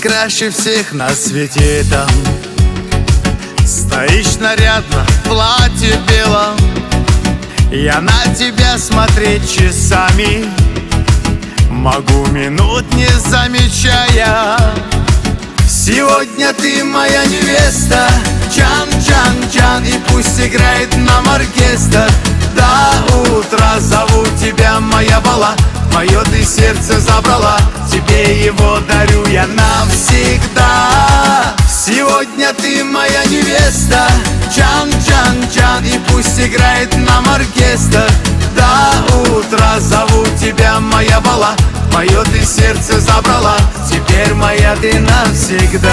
краше всех на свете там. Стоишь нарядно в платье белом, я на тебя смотреть часами могу минут не замечая. Сегодня ты моя невеста, Чан, Чан, Чан, и пусть играет нам оркестр. До утра зову тебя, моя бала, мое ты сердце забрала, тебе его дарю я навсегда. Сегодня ты моя невеста, Чан, Чан, Чан, и пусть играет нам оркестр. До утра зову тебя, моя бала, мое ты сердце забрала, теперь моя ты навсегда.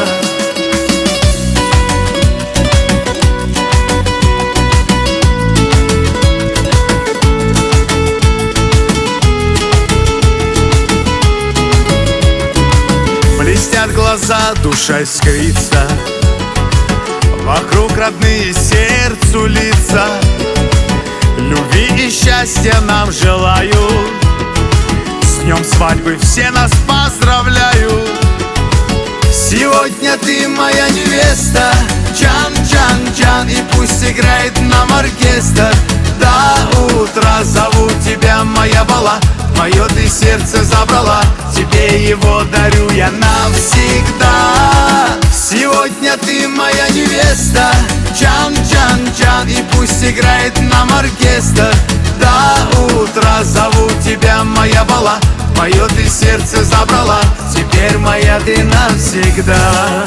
Блестят глаза, душа искрится, вокруг родные сердцу лица. Любви и счастья нам желаю, с днем свадьбы все нас поздравляют. Сегодня ты моя невеста, Чан, Чан, Чан, и пусть играет нам оркестр. До утра зову тебя, моя бала, мое ты сердце забрала, тебе его дарю я навсегда. Сегодня ты моя невеста, Чан, Чан, Чан, и пусть играет нам оркестр. До утра зову тебя, моя бала, мое ты сердце забрала, теперь моя ты навсегда.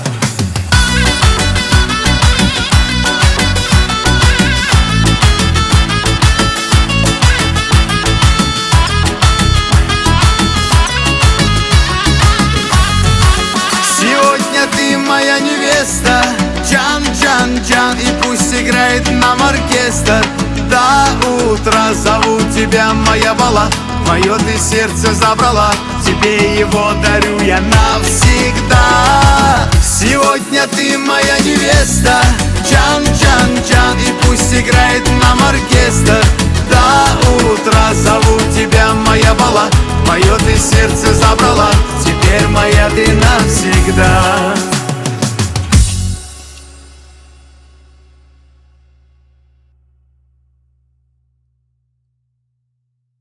Сегодня ты моя невеста, Чан, Чан, Чан, и пусть играет нам оркестр. До утра зову тебя, моя бала, мое ты сердце забрала, тебе его дарю я навсегда. Сегодня ты моя невеста, Чан, Чан, Чан, и пусть играет нам оркестр. До утра зову тебя, моя бала, мое ты сердце забрала, теперь моя ты навсегда.